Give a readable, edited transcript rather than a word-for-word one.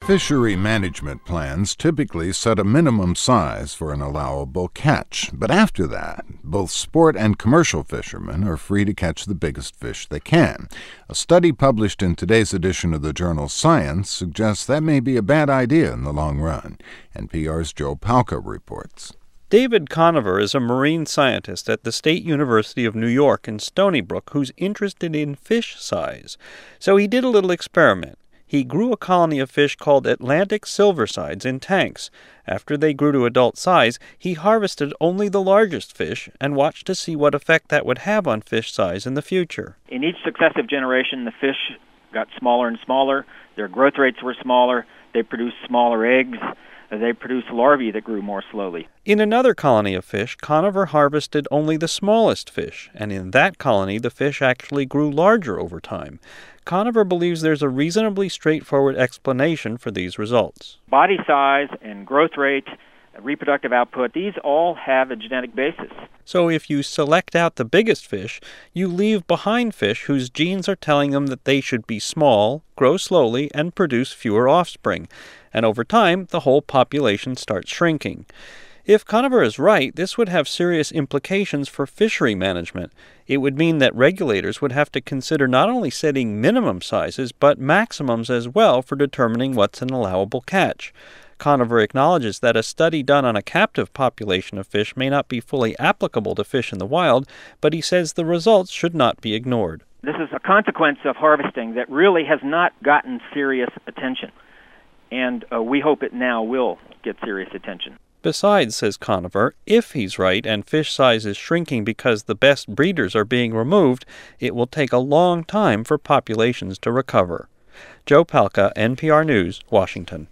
Fishery management plans typically set a minimum size for an allowable catch, but after that, both sport and commercial fishermen are free to catch the biggest fish they can. A study published in today's edition of the journal Science suggests that may be a bad idea in the long run. NPR's Joe Palca reports. David Conover is a marine scientist at the State University of New York in Stony Brook who's interested in fish size. So he did a little experiment. He grew a colony of fish called Atlantic silversides in tanks. After they grew to adult size, he harvested only the largest fish and watched to see what effect that would have on fish size in the future. In each successive generation, the fish got smaller and smaller. Their growth rates were smaller. They produced smaller eggs. They produced larvae that grew more slowly. In another colony of fish, Conover harvested only the smallest fish, and in that colony the fish actually grew larger over time. Conover believes there's a reasonably straightforward explanation for these results. Body size and growth rate, reproductive output, these all have a genetic basis. So if you select out the biggest fish, you leave behind fish whose genes are telling them that they should be small, grow slowly, and produce fewer offspring. And over time, the whole population starts shrinking. If Conover is right, this would have serious implications for fishery management. It would mean that regulators would have to consider not only setting minimum sizes, but maximums as well for determining what's an allowable catch. Conover acknowledges that a study done on a captive population of fish may not be fully applicable to fish in the wild, but he says the results should not be ignored. This is a consequence of harvesting that really has not gotten serious attention, and we hope it now will get serious attention. Besides, says Conover, if he's right and fish size is shrinking because the best breeders are being removed, it will take a long time for populations to recover. Joe Palca, NPR News, Washington.